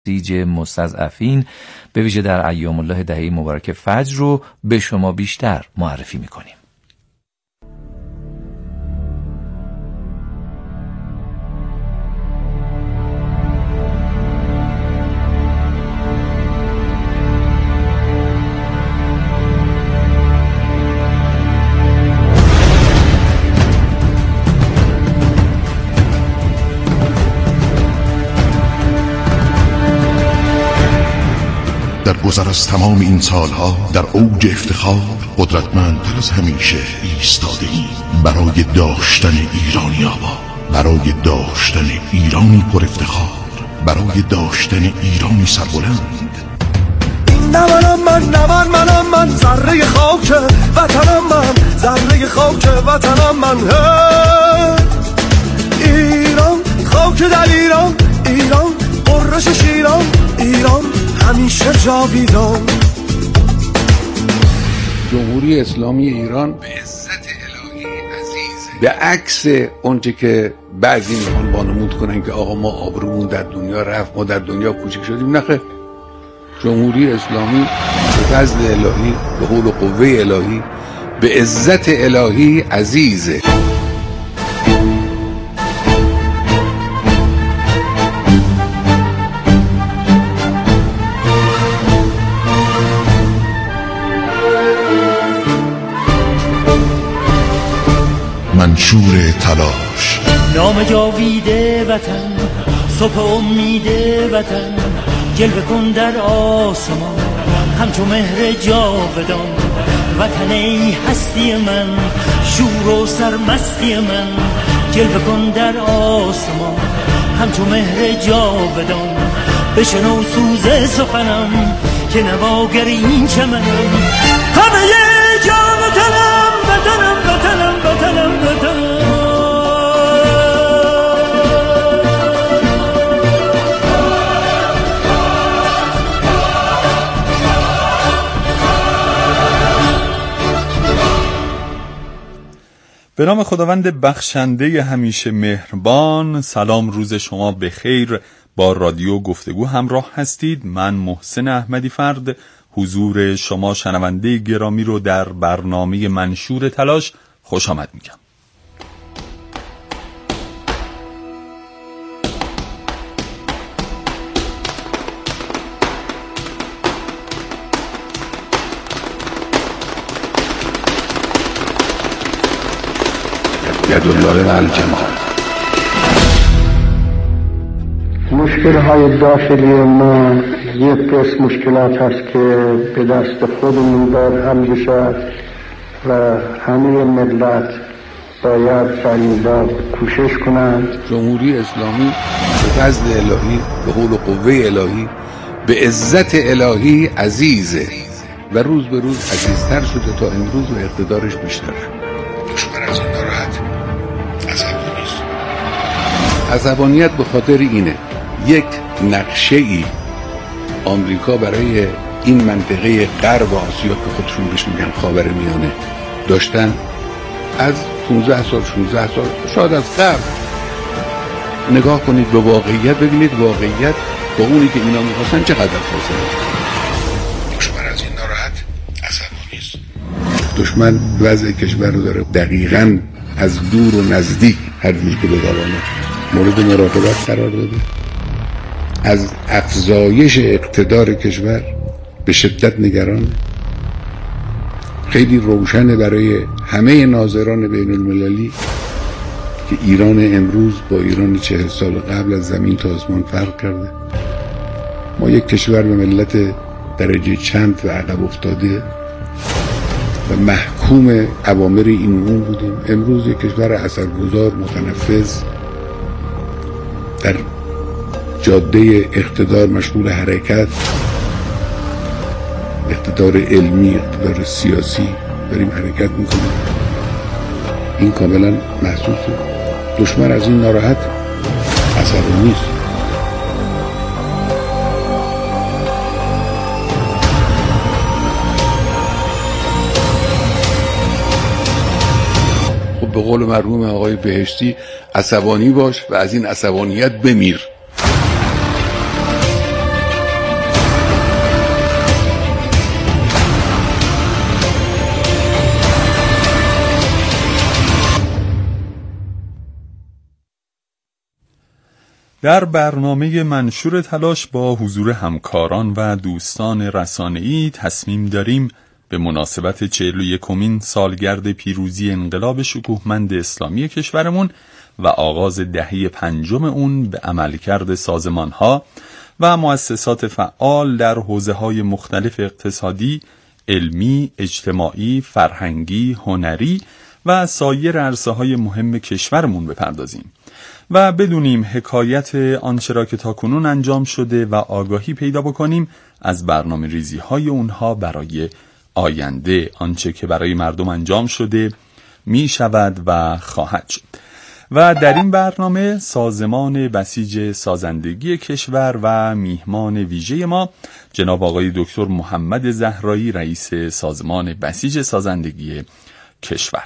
بسیج مستضعفین به ویژه در ایام الله دهه مبارک فجر رو به شما بیشتر معرفی میکنیم. در گذر از تمام این سالها در اوج افتخار قدرتمندتر از همیشه ایستاده‌ایم برای داشتن ایرانی آباد، برای داشتن ایرانی پر افتخار، برای داشتن ایرانی سربلند. منم من ذره خاک وطنم، من ذره خاک وطنم، من ایران، خاک در ایران، ایران قرش شیران، ایران همیشه جاویدان. جمهوری اسلامی ایران به عزت الهی عزیزه، به عکس اونچه که بعضی میخوان وانمود کنن که آقا ما آبرومون در دنیا رفت، ما در دنیا کوچک شدیم. نخه، جمهوری اسلامی به فضل الهی، به حول و قوه الهی، به عزت الهی عزیزه. منشور تلاش، نام جاویده وطن، صبح امید وطن، جلوه کن در آسمان همچون مهر جاودان. وطن ای هستی من، شور و سرمستی من، جلوه کن در آسمان همچون مهر جاودان. بشنو سوز سخنم که نواگر این چمنم، همه جان و تنم، وطنم وطنم وطنم وطنم. به نام خداوند بخشنده همیشه مهربان. سلام، روز شما بخیر. با رادیو گفتگو همراه هستید. من محسن احمدی فرد حضور شما شنونده گرامی رو در برنامه منشور تلاش خوش آمد میگم. یدالله مع الجماعه. مشکل‌های داخلی ما یک قسم مشکلات هست که به دست خودمون باید حل بشه و همه ملت باید فریضا کوشش کنند. جمهوری اسلامی به فضل الهی، به حول و قوه الهی، به عزت الهی عزیزه و روز به روز عزیزتر شده تا امروز و اقتدارش بیشتر شده. دشمن از این ناراحت عصبانیت به خاطر اینه یک نقشه‌ای آمریکا برای این منطقه غرب آسیا که خودشون بهش میگن خاورمیانه داشتن از 15 سال 16 سال شاید از قبل. نگاه کنید به واقعیت، ببینید واقعیت با اونی که اینا میخواستن چقدر فاصله. دشمن از این ناراحت عصبانی است. دشمن وضع کشور رو داره دقیقاً از دور و نزدیک هر جور که بتوانه مورد مراقبت قرار داده. از افزایش اقتدار کشور به شدت نگرانه. خیلی روشنه برای همه ناظران بین المللی که ایران امروز با ایران 40 سال قبل از زمین تا آسمان فرق کرده. ما یک کشور به ملت درجه چند و عقب افتاده و محکوم اوامر این اون بودیم. امروز یک کشور اثرگذار، متنفذ، در جاده اقتدار، مشغول حرکت، اقتدار علمی، اقتدار سیاسی داریم حرکت میکنیم. این کاملا محسوسه. دشمن از این ناراحت عصبانی نیست. خب به قول مرحوم آقای بهشتی عصبانی باش و از این عصبانیت بمیر. در برنامه منشور تلاش با حضور همکاران و دوستان رسانه‌ای تصمیم داریم به مناسبت 41مین سالگرد پیروزی انقلاب شکوهمند اسلامی کشورمون و آغاز دهه پنجم اون به عملکرد سازمان‌ها و مؤسسات فعال در حوزه‌های مختلف اقتصادی، علمی، اجتماعی، فرهنگی، هنری و سایر عرصه‌های مهم کشورمون بپردازیم و بدونیم حکایت آنچه را که تاکنون انجام شده و آگاهی پیدا بکنیم از برنامه ریزی‌های اونها برای آینده، آنچه که برای مردم انجام شده، می شود و خواهد شد. و در این برنامه سازمان بسیج سازندگی کشور و میهمان ویژه ما جناب آقای دکتر محمد زهرایی، رئیس سازمان بسیج سازندگی کشور.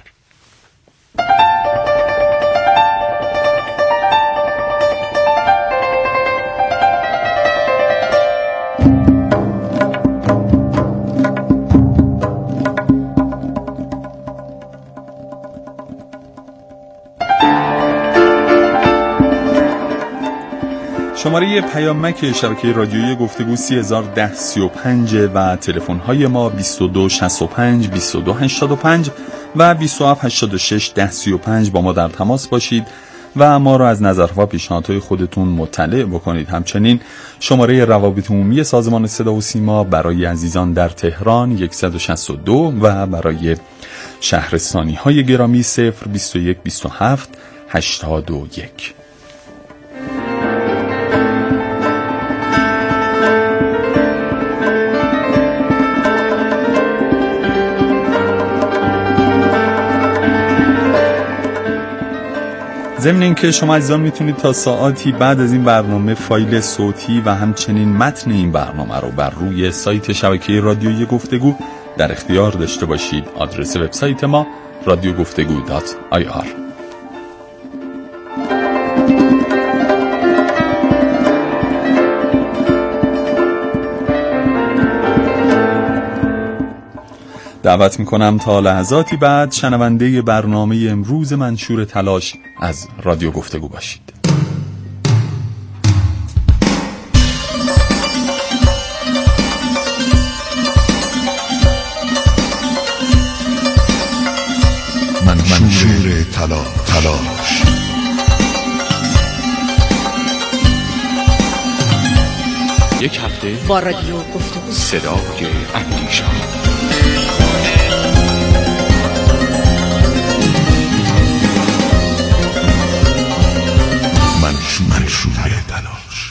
شماره پیامک شبکه رادیویی گفتگو 301035 و تلفن‌های ما 2265 2285 و 2786 1035. با ما در تماس باشید و ما را از نظرها و پیشنهادهای خودتون مطلع بکنید. همچنین شماره روابط عمومی سازمان صدا و سیما برای عزیزان در تهران 162 و برای شهرستانی‌های گرامی 021 27 81. ضمن اینکه شما عزیزان میتونید تا ساعاتی بعد از این برنامه فایل صوتی و همچنین متن این برنامه رو بر روی سایت شبکه رادیویی گفتگو در اختیار داشته باشید. آدرس وبسایت ما radiogoftegu.ir. دعوت میکنم تا لحظاتی بعد شنونده برنامه امروز منشور تلاش از رادیو گفتگو باشید. منشور تلاش. یک هفته با رادیو گفتگو، صدای اندیشه. منشور تلاش.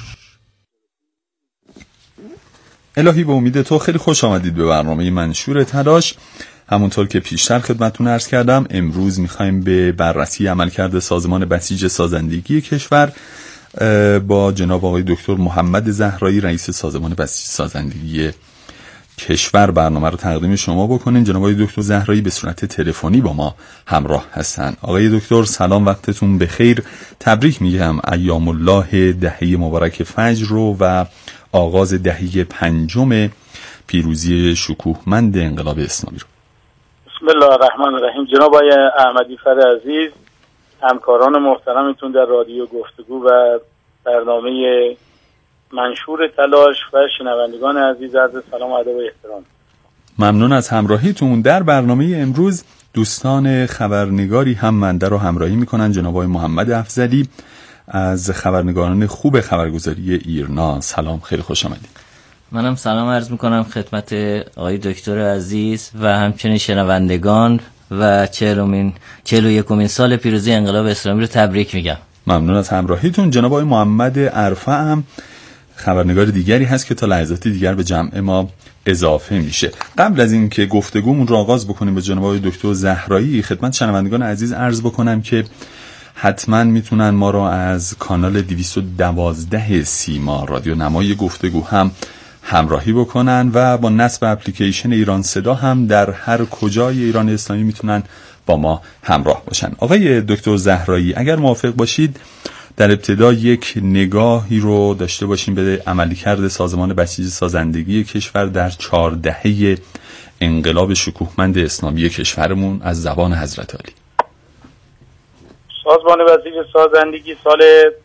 الهی به امید تو خیلی خوش آمدید به برنامه منشور تلاش. همونطور که پیشتر خدمتتون عرض کردم امروز میخوایم به بررسی عملکرد سازمان بسیج سازندگی کشور با جناب آقای دکتر محمد زهرایی، رئیس سازمان بسیج سازندگی کشور برنامه رو تقدیم شما بکنین. جناب آقای دکتر زهرایی به صورت تلفنی با ما همراه هستن. آقای دکتر سلام، وقتتون بخیر. تبریک میگم ایام الله دهه مبارک فجر رو و آغاز دهه پنجم پیروزی شکوهمند انقلاب اسلامی رو. بسم الله الرحمن الرحیم. جناب آقای احمدی فر عزیز، همکاران محترمتون در رادیو گفتگو و برنامه منشور تلاش و شنوندگان عزیز، عرض سلام و ادب و احترام. ممنون از همراهیتون. در برنامه امروز دوستان خبرنگاری هم منده رو همراهی میکنن. جناب آقای محمد افضلی از خبرنگاران خوب خبرگزاری ایرنا، سلام، خیلی خوش آمدید. منم سلام عرض میکنم خدمت آقای دکتر عزیز و همچنین شنوندگان و 41مین سال پیروزی انقلاب اسلامی رو تبریک میگم. ممنون از همراهیتون. جناب آقای محمد عرفه هم خبرنگار دیگری هست که تا لحظاتی دیگر به جمع ما اضافه میشه. قبل از این که گفتگومون رو آغاز بکنیم با جناب آقای دکتر زهرایی، خدمت شنوندگان عزیز عرض بکنم که حتما میتونن ما رو از کانال 212 سیما رادیو نمای گفتگو هم همراهی بکنن و با نصب اپلیکیشن ایران صدا هم در هر کجای ایران اسلامی میتونن با ما همراه باشن. آقای دکتر زهرایی اگر موافق باشید در ابتدا یک نگاهی رو داشته باشیم به عملکرد سازمان بسیج سازندگی کشور در 4 دهه انقلاب شکوهمند اسلامی کشورمون از زبان حضرت عالی. سازمان بسیج سازندگی سال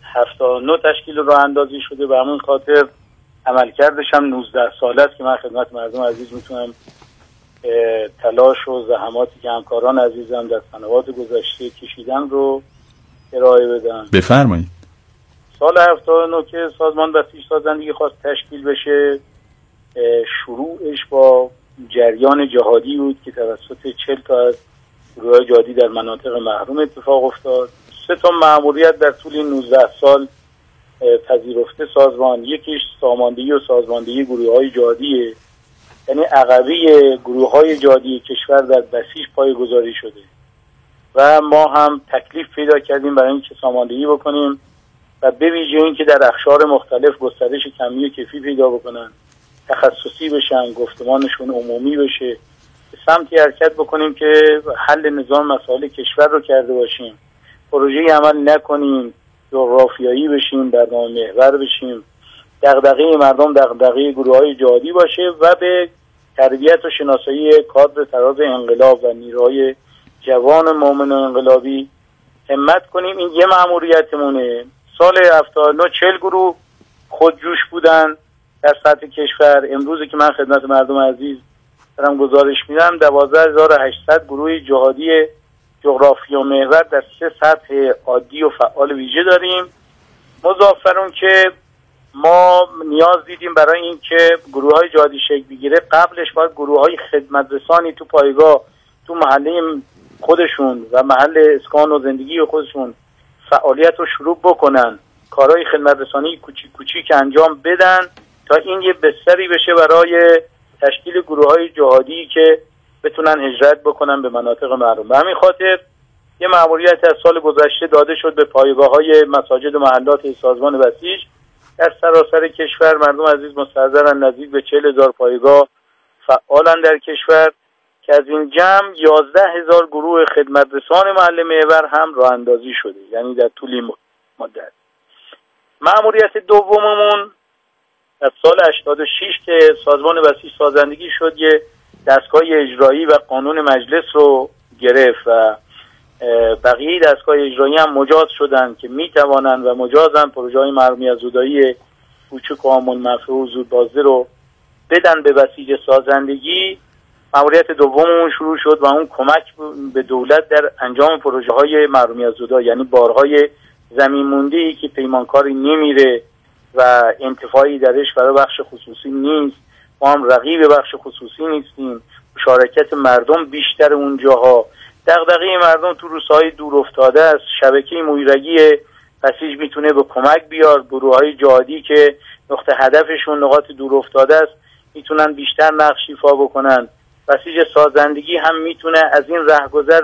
79 تشکیل راه اندازی شده. به همون خاطر عملکردش هم 19 ساله است که من خدمت مردم عزیز میتونم تلاش و زحماتی که همکاران عزیزم در سنوات گذشته کشیدن رو ارائه بدم. بفرمایید. سال 79 که سازمان بسیج سازندگی خواست تشکیل بشه، شروعش با جریان جهادی بود که توسط 40 تا از گروه‌های جهادی در مناطق محروم اتفاق افتاد. 3 تا مأموریت در طول 19 سال پذیرفته سازمان. یکیش ساماندهی و سازماندهی گروه‌های جهادیه، یعنی عقبه گروه‌های جهادی کشور در بسیج پایه‌گذاری شده و ما هم تکلیف پیدا کردیم برای اینکه ساماندهی بکنیم و به ویژه اینکه در اقشار مختلف گسترش کمی و کیفی پیدا بکنن، تخصصی بشن، گفتمانشون عمومی بشه، به سمتی حرکت بکنیم که حل نظام مسائل کشور رو کرده باشیم، پروژه عمل نکنیم، جغرافیایی بشیم، برنامه محور بشیم، دغدغه مردم دغدغه گروه‌های جهادی باشه و به تربیت و شناسایی کادر تراز انقلاب و نیروهای جوان مؤمن انقلابی همت کنیم. این یه مأموریتمونه. سال 79 40 گروه خودجوش بودن در سطح کشور. امروزی که من خدمت مردم عزیز دارم گزارش میدم 12800 گروه جهادی جغرافی و محور در 3 سطح عادی و فعال ویژه داریم. مضاف بر اون که ما نیاز دیدیم برای این که گروه‌های جهادی شکل بگیره، قبلش باید گروه‌های خدمت رسانی تو پایگاه، تو محله خودشون و محل اسکان و زندگی خودشون فعالیت رو شروع بکنن، کارهای خدمت رسانی کوچیک کوچیک انجام بدن تا این یه بستری بشه برای تشکیل گروه‌های جهادی که بتونن هجرت بکنن به مناطق محروم. به همین خاطر یه مأموریت از سال گذشته داده شد به پایگاه‌های مساجد و محلات سازمان بسیج در سراسر کشور. مردم عزیز مستحضرن نزدیک به 40,000 پایگاه فعالن در کشور که از این جمع 11,000 گروه خدمت رسان محل محور هم راه اندازی شده، یعنی در طول مدت. مأموریت دوممون از سال 86 که سازمان بسیج سازندگی شد یه دستگاه اجرایی و قانون مجلس رو گرفت و بقیه دستگاه اجرایی هم مجاز شدن که میتوانند و مجازن پروژه‌های مرحومی از زودایی کوچک و عامل منفعه و زودبازده رو بدن به بسیج سازندگی. مأموریت دوممون شروع شد و اون کمک به دولت در انجام پروژه‌های مرحومی از زودایی، یعنی بارهای زمین مونده‌ای که پیمانکاری نمیره و انتفاعی درش برای بخش خصوصی نیست. ما هم رقیب بخش خصوصی نیستیم. مشارکت مردم بیشتر اونجاها، دغدغه مردم تو روستاهای دور افتاده است. شبکه مویرگی بسیج میتونه به کمک بیاد. گروه‌های جهادی که نقطه هدفشون نقاط دور افتاده است میتونن بیشتر نقش ایفا بکنن. بسیج سازندگی هم میتونه از این رهگذر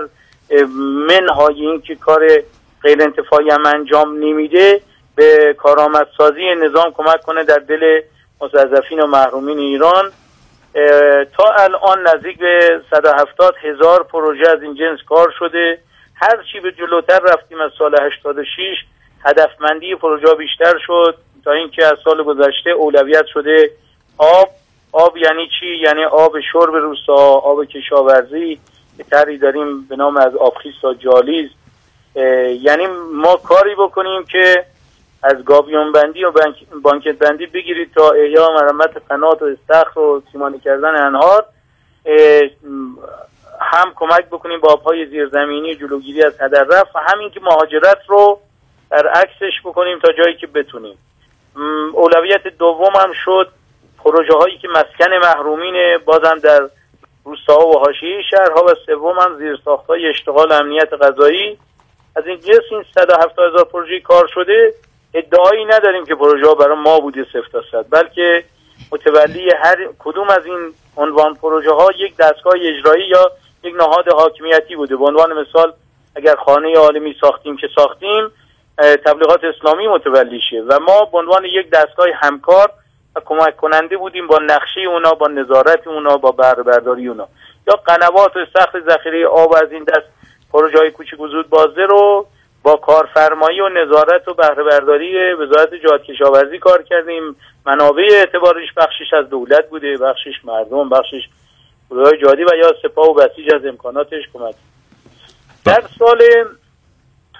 منهای این که کار غیر انتفاعی هم انجام نمیده به کارآمدسازی نظام کمک کنه در دل مستضعفین و محرومین ایران. تا الان نزدیک به 170,000 پروژه از این جنس کار شده. هر چی به جلوتر رفتیم از سال 86 هدفمندی پروژه بیشتر شد تا اینکه از سال گذشته اولویت شده آب یعنی چی؟ یعنی آب شرب روستا، آب کشاورزی که طرحی داریم به نام از آبخیز تا جالیز. یعنی ما کاری بکنیم که از گابیون بندی و بانکت بندی بگیرید تا احیا مرمت قنات و استخر و سیمانی کردن انهار، هم کمک بکنیم با آبهای زیرزمینی جلوگیری از هدر رفت و همین که مهاجرت رو برعکسش بکنیم تا جایی که بتونیم. اولویت دوم هم شد پروژه هایی که مسکن محرومین بازم در روستاها و حاشیه شهرها و سوم هم زیرساخت‌های اشتغال امنیت غذایی. از این جنس این 170,000 پروژه کار شده. ادعایی نداریم که پروژه ها برای ما بوده 0 تا 100، بلکه متولی هر کدوم از این عنوان پروژه ها یک دستگاه اجرایی یا یک نهاد حاکمیتی بوده. به عنوان مثال اگر خانه عالمی ساختیم که ساختیم تبلیغات اسلامی متولی شه و ما به عنوان یک دستگاه همکار و کمک کننده بودیم با نقشه اونا، با نظارت اونا، با بهره برداری اونا. یا قنوات و استخر ذخیره آب از این دست پروژه های کوچک و زودبازده رو با کارفرمایی و نظارت و بهره برداری وزارت جهاد کشاورزی کار کردیم. منابع اعتبارش بخشش از دولت بوده، بخشش مردم، بخشش گروه‌های جهادی و یا سپاه و بسیج از امکاناتش کمک. در سال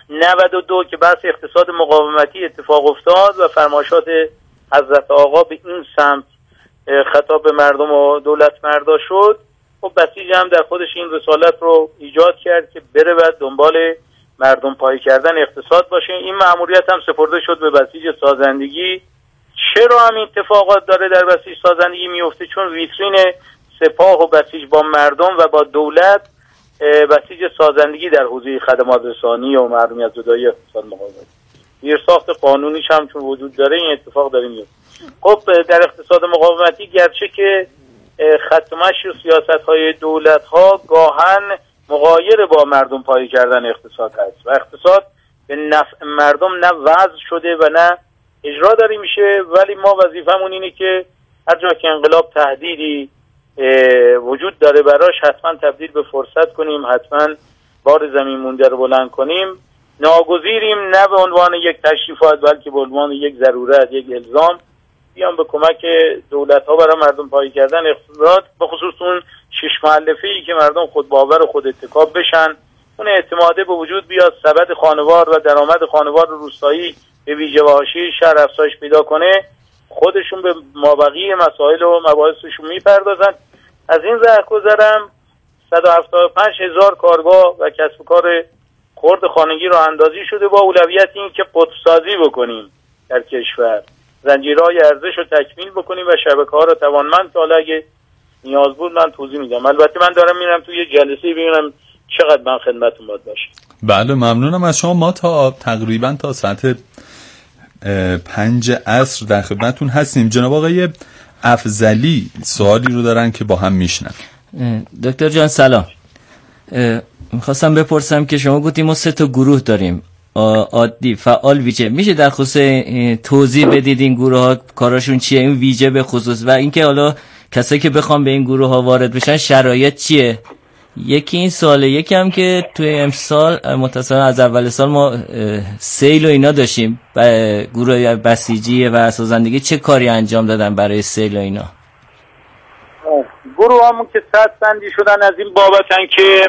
92 که بحث اقتصاد مقاومتی اتفاق افتاد و فرمایشات حضرت آقا به این سمت خطاب به مردم و دولت مردا شد، خب بسیج هم در خودش این رسالت رو ایجاد کرد که بره و دنبال مردم پایی کردن اقتصاد باشه. این مأموریت هم سپرده شد به بسیج سازندگی. چرا هم اتفاقات داره در بسیج سازندگی میفته؟ چون ویترین سپاه و بسیج با مردم و با دولت بسیج سازندگی در حوزه خدمات رسانی و محرومیت زدایی اقتصاد مقاومتی، زیرساخت قانونیش هم چون وجود داره این اتفاق داره میفته. خب در اقتصاد مقاومتی گرچه که خط مشی و سیاست‌های دولت‌ها گاهن مغایر با مردم پایی کردن اقتصاد هست و اقتصاد به نفع مردم نه وضع شده و نه اجرا داری میشه، ولی ما وظیفمون اینه که هر جا که انقلاب تهدیدی وجود داره براش حتما تبدیل به فرصت کنیم، حتما بار زمین مونده رو بلند کنیم. ناگزیریم نه به عنوان یک تشریفات بلکه به عنوان یک ضرورت، یک الزام بیان به کمک دولت‌ها برای مردم پایی کردن اقتصاد، به خصوص اون 6 مؤلفه‌ای که مردم خود باور و خود اتکاب بشن، اون اعتماده به وجود بیاد، سبد خانوار و درآمد خانوار روستایی به ویژه و حاشیه شهر افزایش پیدا کنه، خودشون به مابقی مسائل و مباحثشون میپردازن. از این رهگذرم 175,000 کارگاه و کسب و کار خرد خانگی رو اندازی شده با اولویت این که قطب‌سازی بکنیم در کشور، زنجیرهای ارزش رو تکمیل بکنیم و شبکه‌ها رو توانمند تا اگه نیاز بود من توضیح میدم. البته من دارم میرم توی یه جلسه ببینم چقدر من خدمتتون باید باشه. بله ممنونم از شما. ما تا تقریبا تا ساعت 5 عصر در خدمتتون هستیم. جناب آقای افضلی سوالی رو دارن که با هم میشنن. دکتر جان سلام. میخواستم بپرسم که شما گفتیم ما 3 تا گروه داریم، عادی، فعال، ویژه. میشه در خصوص توضیح بدید این گروه ها کاراشون چیه، این ویژه به خصوص، و اینکه حالا کسایی که بخوام به این گروه ها وارد بشن شرایط چیه؟ یکی این ساله، یکی هم که توی امسال متصلا از اول سال ما سیل و اینا داشتیم، گروه بسیجی و سازندگی چه کاری انجام دادن برای سیل و اینا؟ گروه همون که صد بندی شدن از این بابتن که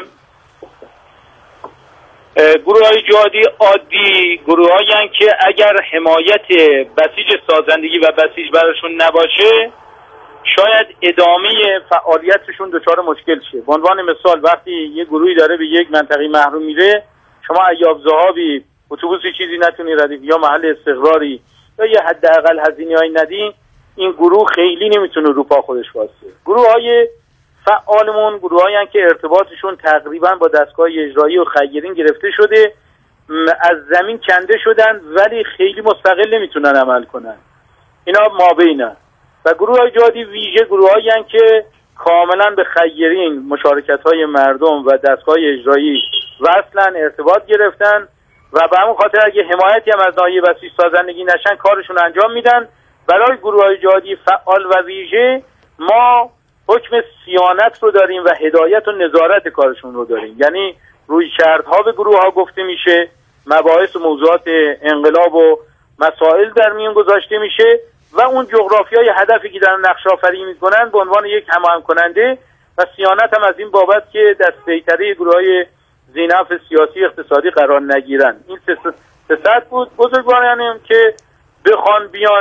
گروه های جهادی عادی گروه هایی که اگر حمایت بسیج سازندگی و بسیج براشون نباشه شاید ادامه فعالیتشون دچار مشکل شه. به عنوان مثال وقتی یه گروهی داره به یک منطقه محروم میره، شما ایاب ذهابی اتوبوسی چیزی نتونی ردیف یا محل استقراری یا یه حداقل هزینه‌ای ندی، این گروه خیلی نمیتونه رو پا خودش واسه. گروه های فعالمون گروه هایی که ارتباطشون تقریبا با دستگاه اجرایی و خیرین گرفته شده، از زمین کنده شدن ولی خیلی مستقل نمیتونن عمل کنن، اینا مابینن. و گروه های جهادی ویژه گروه هایی که کاملا به خیرین، مشارکت های مردم و دستگاه اجرایی وصلن، ارتباط گرفتن و به همون خاطر اگه حمایتی هم از ناحیه بسیج سازندگی نشن کارشون انجام میدن. برای گروه های جهادی فعال و ویژه ما حکم صیانت رو داریم و هدایت و نظارت کارشون رو داریم، یعنی رویکردها به گروه ها گفته میشه، مباحث و موضوعات انقلاب و مسائل در میون گذاشته میشه و اون جغرافیای هدفی که دارن نقشه آفرینی میکنن به عنوان یک هماهنگ کننده و صیانت هم از این بابت که در سیطره گروه‌های ذی‌نفع سیاسی اقتصادی قرار نگیرن. این سه بود بزرگوارانم که بخوان بیان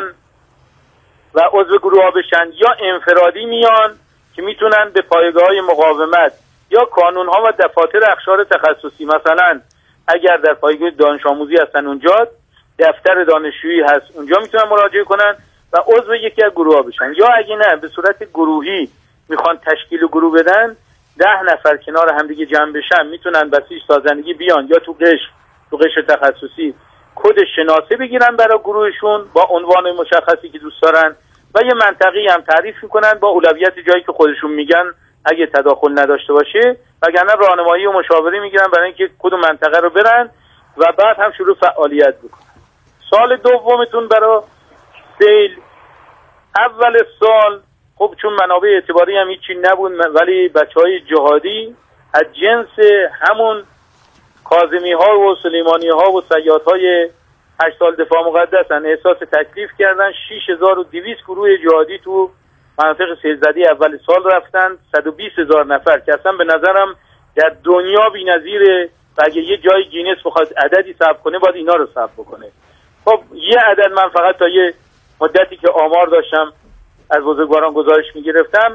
و عضو گروه ها بشن، یا انفرادی میان که میتونن به پایگاه‌های مقاومت یا کانون‌ها و دفاتر اقشار تخصصی، مثلا اگر در پایگاه دانش آموزی هستن اونجا، دفتر دانشجویی هست اونجا میتونن مراجعه کنن و عضو یکی از گروه ها بشن، یا اگه نه به صورت گروهی میخوان تشکیل گروه بدن، 10 نفر کنار همدیگه جمع بشن میتونن بسیج سازندگی بیان یا تو قشر تخصصی کد شناسه بگیرن برای گروهشون با عنوان مشخصی که دوست دارن و یه منطقی هم تعریف میکنن با اولویت جایی که خودشون میگن اگه تداخل نداشته باشه، وگرنه راهنمایی و مشاوره میگیرن برای اینکه کدوم منطقه رو برن و بعد هم شروع فعالیت بکنن. سال دومتون برای سیل، اول سال خب چون منابع اعتباری هم هیچی نبود، ولی بچهای جهادی از جنس همون کاظمی ها و سلیمانی ها و صیاد های 8 سال دفاع مقدسن احساس تکلیف کردن. 6200 گروه جهادی تو مناطق سیلزدی اول سال رفتن، 120,000 نفر که اصلا به نظرم در دنیا بی‌نظیر و اگه یه جای گینس بخواد عددی ثبت کنه باید اینا رو ثبت بکنه. خب یه عدد من فقط تا یه مدتی که آمار داشتم از بزرگواران گزارش میگرفتم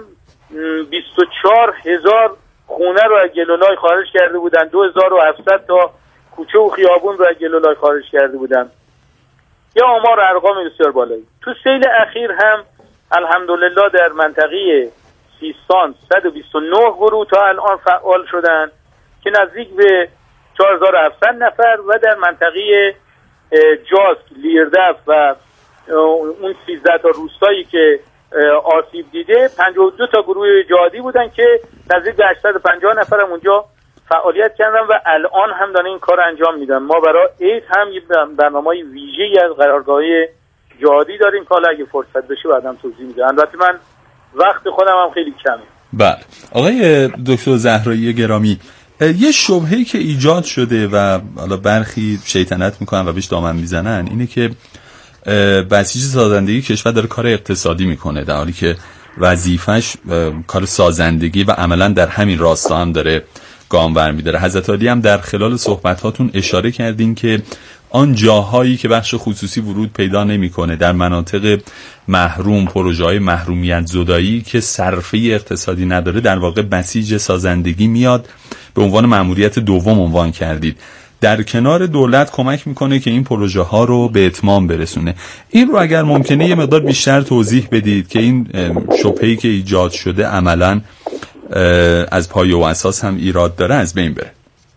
24,000 خونه رو از گلولای خارج کرده بودن، 2,700 تا کوچه و خیابون رو از گلولای خارج کرده بودن. یا آمار ارقام بسیار بالایی. تو سیل اخیر هم الحمدلله در منطقه سیستان 129 گروه تا الان فعال شدن که نزدیک به 4,700 نفر و در منطقه جاسک، لیردف و اون 13 تا روستایی که آسیب دیده 52 تا گروه جهادی بودن که نزدیک به 850 نفر هم اونجا فعالیت کردن و الان هم دارن این کار انجام میدن. ما برای عید هم یه برنامه‌ای ویژه‌ای از قرارگاه‌های جهادی داریم که حالا اگه فرصت بشه بعداً توضیح میدم. البته من وقت خودم هم خیلی کمه. بله آقای دکتر زهرایی گرامی، یه شبهه‌ای که ایجاد شده و حالا برخی شیطنت میکنن و بهش دامن میزنن اینه که بسیج سازندگی کشور داره کار اقتصادی میکنه در حالی که وظیفش کار سازندگی و عملا در همین راستا هم داره گام برمی‌داره. حضرت علی هم در خلال صحبتاتون اشاره کردین که آن جاهایی که بخش خصوصی ورود پیدا نمی‌کنه در مناطق محروم، پروژه‌های محرومیت زدایی که صرفه اقتصادی نداره، در واقع بسیج سازندگی میاد به عنوان مأموریت دوم عنوان کردید. در کنار دولت کمک میکنه که این پروژه ها رو به اتمام برسونه. این رو اگر ممکنه یه مقدار بیشتر توضیح بدید که این شبهه‌ای که ایجاد شده عملاً از پایه و اساس هم ایراد داره از بین بره.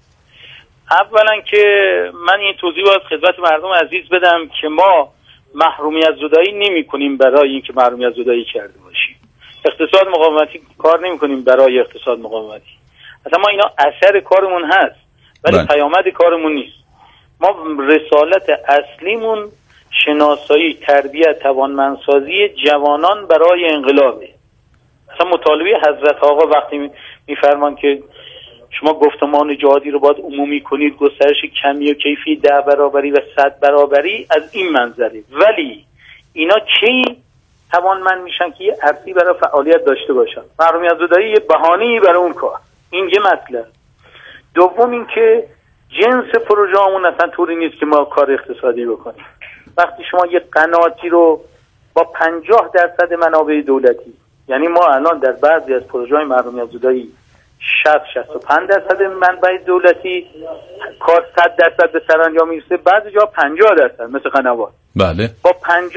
اولا که من این توضیح باید خدمت مردم عزیز بدم که ما محرومیت زدایی نمی کنیم برای اینکه محرومیت زدایی کرده باشیم. اقتصاد مقاومتی کار نمی کنیم برای اقتصاد مقاومتی. اصلا ما اینا اثر کارمون هست ولی پیامد کارمون نیست. ما رسالت اصلیمون شناسایی، تربیت، توانمندسازی جوانان برای انقلابه. اصلا مطالبه حضرت آقا وقتی میفرمان که شما گفتمان جهادی رو باید عمومی کنید، گسترش کمی و کیفی 10 برابری و 100 برابری، از این منظره. ولی اینا کی توانمند میشن که یه ارزی برای فعالیت داشته باشن؟ محرومیت زدایی یه بهانه‌ای برای اون کار. این یه مطلب. دوم این که جنس پروژه همون اصلا طوری نیست که ما کار اقتصادی بکنیم. وقتی شما یه قناتی رو با 50% منابع دولتی، یعنی ما الان در بعضی از پروژه های محرومیت زدایی 60-65% منبع دولتی کار 100% به سرانجام میرسه، بعضی جا 50% مثل قنوات. بله. با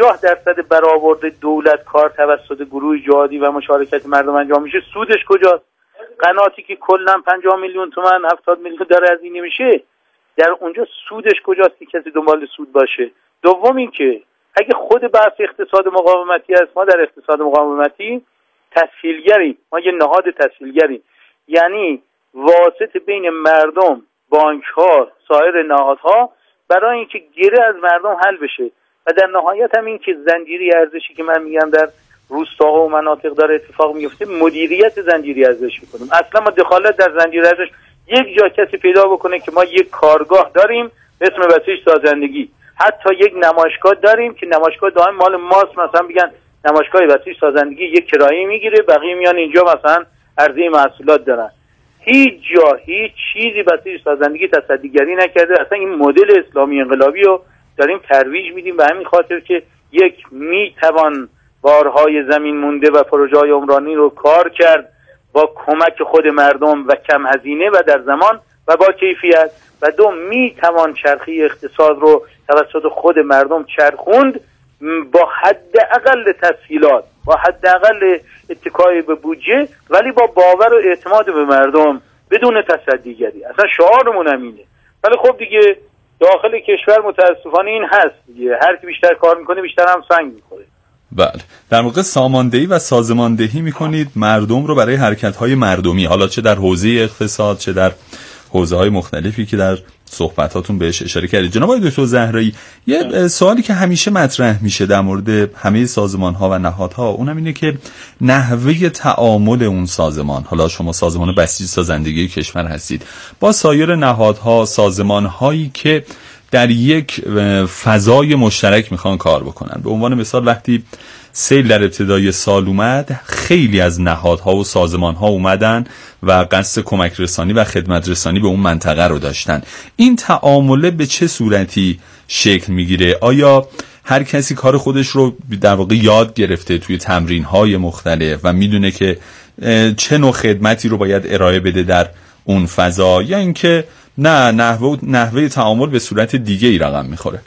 50% برآورد دولت کار توسط گروه جهادی و مشارکت مردم انجام میشه، سودش کجاست؟ قناتی که کلا 50 میلیون تومان 70 میلیون داره هزینه میشه، در اونجا سودش کجاست که کسی دنبال سود باشه؟ دوم این که اگه خود بحث اقتصاد مقاومتی است، ما در اقتصاد مقاومتی تسهیلگریم، ما یه نهاد تسهیلگریم، یعنی واسط بین مردم، بانک ها، سایر نهادها برای اینکه گره از مردم حل بشه و در نهایت هم این که زنجیری ارزشی که من میگم در روستاها و مناطق داره اتفاق میفته، مدیریت زنجیری ارزش میکنیم. اصلا ما دخالت در زنجیره ارزش، یک جا کسی پیدا بکنه که ما یک کارگاه داریم به اسم بسیج سازندگی، حتی یک نمایشگاه داریم که نمایشگاه دائم مال ماست، مثلا بگن نمایشگاه بسیج سازندگی یک کرایه میگیره، بقیه میان اینجا مثلا عرضه محصولات دارن. هیچ جا هیچ چیزی بسیج سازندگی تصدیگری نکرده. اصلا این مدل اسلامی انقلابی رو داریم ترویج میدیم به همین خاطر که یک میتوان بارهای زمین مونده و پروژه‌های عمرانی رو کار کرد با کمک خود مردم و کم هزینه و در زمان و با کیفیت، و دو میتوان چرخی اقتصاد رو توسط خود مردم چرخوند با حداقل تسهیلات، با حداقل اتکای به بودجه، ولی با باور و اعتماد به مردم بدون تصدیگری. اصلا شعارمون همینه. ولی خب دیگه داخل کشور متاسفانه این هست دیگه، هر کی بیشتر کار میکنه بیشتر هم سنگ میخوره. بله، در واقع ساماندهی و سازماندهی میکنید مردم رو برای حرکت‌های مردمی، حالا چه در حوزه اقتصاد چه در حوزه‌های مختلفی که در صحبتاتون بهش اشاره کردید. جناب آقای دکتر زهرایی، یه سوالی که همیشه مطرح میشه در مورد همه سازمان‌ها و نهادها، اونم اینه که نحوه تعامل اون سازمان، حالا شما سازمان بسیج سازندگی کشور هستید، با سایر نهادها، سازمان‌هایی که در یک فضای مشترک میخوان کار بکنن. به عنوان مثال وقتی سیل در ابتدای سال اومد، خیلی از نهادها و سازمانها اومدن و قصد کمک رسانی و خدمت رسانی به اون منطقه رو داشتن. این تعامله به چه صورتی شکل میگیره؟ آیا هر کسی کار خودش رو در واقع یاد گرفته توی تمرین‌های مختلف و میدونه که چه نوع خدمتی رو باید ارائه بده در اون فضا، یا اینکه نه نحوه تعامل به صورت دیگه ای رقم میخوره؟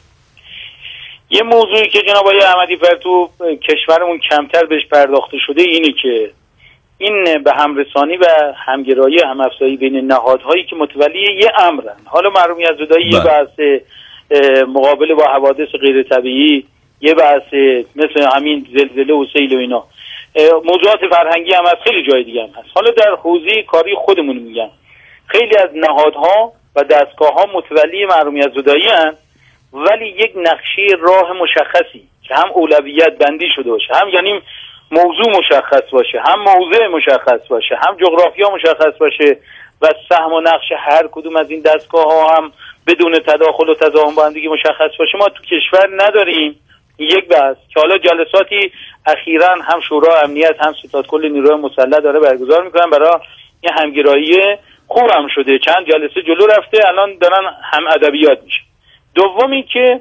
یه موضوعی که جناب آقای احمدی فر تو کشورمون کمتر بهش پرداخته شده اینه که این به همرسانی و همگرایی همافزایی بین نهادهایی که متولی یه امرن. حالا محرومیت زدایی یه بحث مقابله با حوادث غیر طبیعی، یه بحث مثل همین زلزله و سیل و اینا، موضوعات فرهنگی هم از خیلی جای دیگه هم هست. حالا در حوزه کاری خودمون میگم خیلی از نهادها و دستگاه‌ها متولی محرومیت زدایی هستند، ولی یک نقشه راه مشخصی که هم اولویت بندی شده باشه، هم یعنی موضوع مشخص باشه، هم موضع مشخص باشه، هم جغرافیا مشخص باشه و سهم و نقش هر کدوم از این دستگاه‌ها هم بدون تداخل و تضامن با هم دیگه مشخص باشه. ما تو کشور نداریم. یک بحث که حالا جلساتی اخیراً هم شورای امنیت هم ستاد کل نیروی مسلح داره برگزار میکنن برای این همگرایی، خوب هم شده، چند جلسه جلو رفته، الان دارن هم ادبیات میشه. دومی که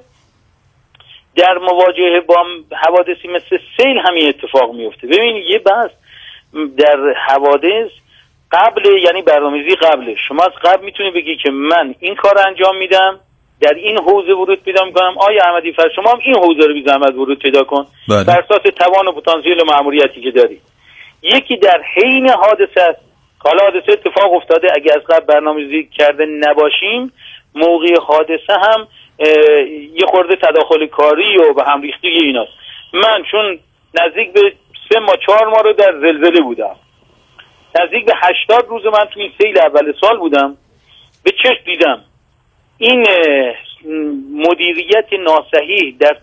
در مواجهه با حوادثی مثل سیل همین اتفاق میفته. ببین یه بحث در حوادث قبل، یعنی برنامه‌ریزی قبل، شما از قبل میتونی بگی که من این کار انجام میدم، در این حوزه ورود پیدا میکنم. آیا احمدی فر شما هم این حوزه رو بی زحمت ورود پیدا کن بر اساس توان و پتانسیل و مأموریتی که داری. یکی در حین حادثه است، حالا حادثه اتفاق افتاده، اگه از قبل برنامه‌ریزی کرده نباشیم موقع حادثه هم یه خورده تداخل کاری و به هم ریختی ایناست. من چون نزدیک به 3 ماه 4 ماه رو در زلزله بودم، نزدیک به 80 روز من تو این سیل اول سال بودم، به چشم دیدم این مدیریت ناصحیح در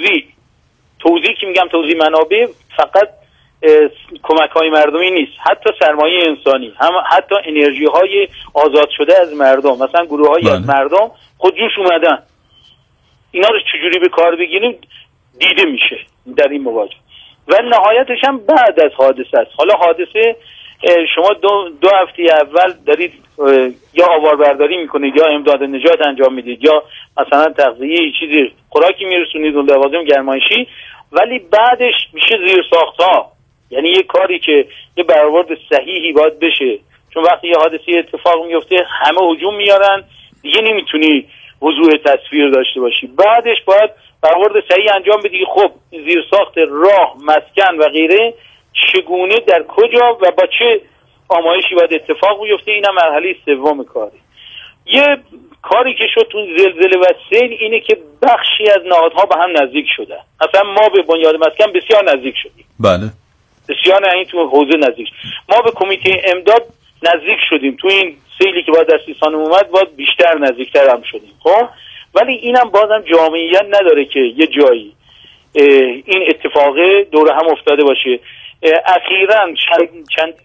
توزیع که میگم توزیع منابع فقط کمک های مردمی نیست، حتی سرمایه انسانی، هم حتی انرژی های آزاد شده از مردم، مثلا گروه های از مردم خودجوش اومدن، اینا رو چجوری به کار بگیریم دیده میشه در این مواجهه. و نهایتش هم بعد از حادثه است. حالا حادثه شما دو هفته اول دارید یا آواربرداری میکنید یا امداد نجات انجام میدید یا مثلا تغذیه چیزی خوراکی میرسونید اون لوازم گرمایشی، ولی بعدش میشه زیر ساختها، یعنی یه کاری که یه برآورد صحیحی باید بشه، چون وقتی یه حادثه اتفاق میفته همه هجوم میارن دیگه نمیتونی وضوح تصویر داشته باشی، بعدش باید برآورد صحیح انجام بدی. خب زیر ساخت راه، مسکن و غیره چگونه در کجا و با چه آمایشی باید اتفاق بیفته، اینم مرحله سوم کاری. یه کاری که شد تو زلزله و سیل اینه که بخشی از نهادها به هم نزدیک شده. مثلا ما به بنیاد مسکن بسیار نزدیک شدیم، بله بسیار، این تو حوزه نزدیک. ما به کمیته امداد نزدیک شدیم، تو این سیلی که باید در سیستان اومد باید بیشتر نزدیکتر هم شدیم. خب ولی اینم بازم جامعیت نداره که یه جایی این اتفاق دور هم افتاده باشه. اخیراً چند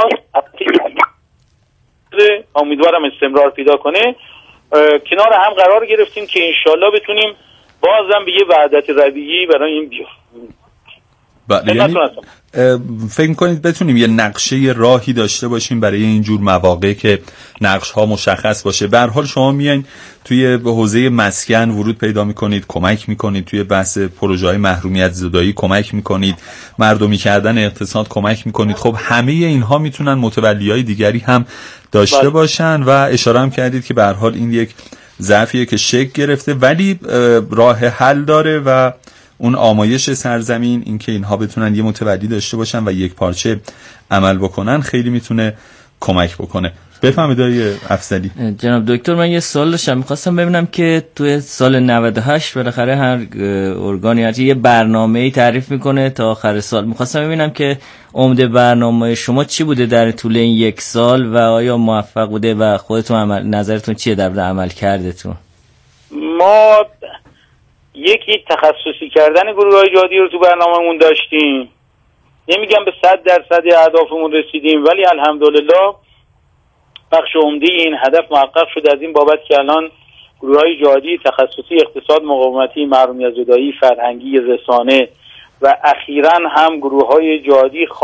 امیدوارم استمرار پیدا کنه، کنار هم قرار گرفتیم که انشالله بتونیم بازم به یه وحدت رویه‌ای برای این بیاریم. بله، یعنی فکر کنید بتونیم یه نقشه راهی داشته باشیم برای اینجور مواقع که نقش ها مشخص باشه. به هر حال شما میایین توی حوزه مسکن ورود پیدا میکنید، کمک میکنید توی بحث پروژه های محرومیت زدایی، کمک میکنید مردمی کردن اقتصاد، کمک میکنید. خب همه اینها میتونن متولیای دیگری هم داشته باشن و اشاره هم کردید که به هر حال این یک ضعفیه که شکل گرفته ولی راه حل داره و اون آمایش سرزمین، اینکه اینها بتونن یه متولی داشته باشن و یک پارچه عمل بکنن، خیلی میتونه کمک بکنه. بفهمید آقای افضلی. جناب دکتر، من یه سوال داشتم، می‌خواستم ببینم که توی سال 98 بالاخره هر ارگانی هر یه برنامه‌ای تعریف میکنه تا آخر سال. می‌خواستم ببینم که عمده برنامه شما چی بوده در طول این یک سال و آیا موفق بوده و خودتون نظرتون چیه در عمل کردتون؟ ما یکی تخصصی کردن گروه‌های جهادی رو تو برنامه‌مون داشتیم. نمیگم به 100% اهدافمون رسیدیم ولی الحمدلله بخش عمده این هدف محقق شد، از این بابت که الان گروه‌های جهادی تخصصی اقتصاد مقاومتی، محرومیت زدایی، فرهنگی، رسانه و اخیراً هم گروه‌های جهادی